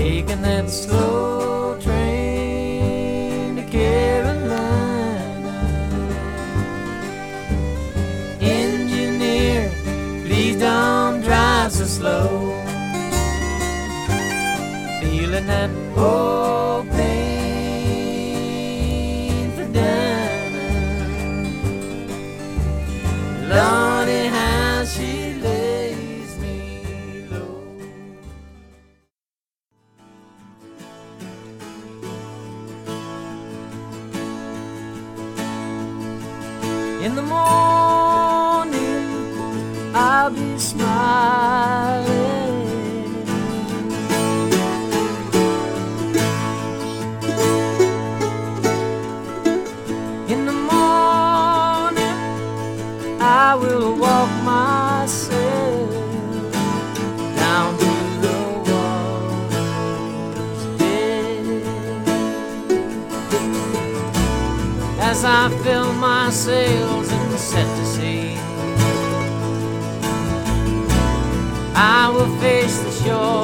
taking that slow train to Carolina. Engineer, please don't drive so slow. Feeling that old pain for Dinah. Lordy, how she lays me low. In the morning, I'll be smiling. In the morning, I will walk myself down to the water's edge. As I fill my sails and set to sea, I will face the shore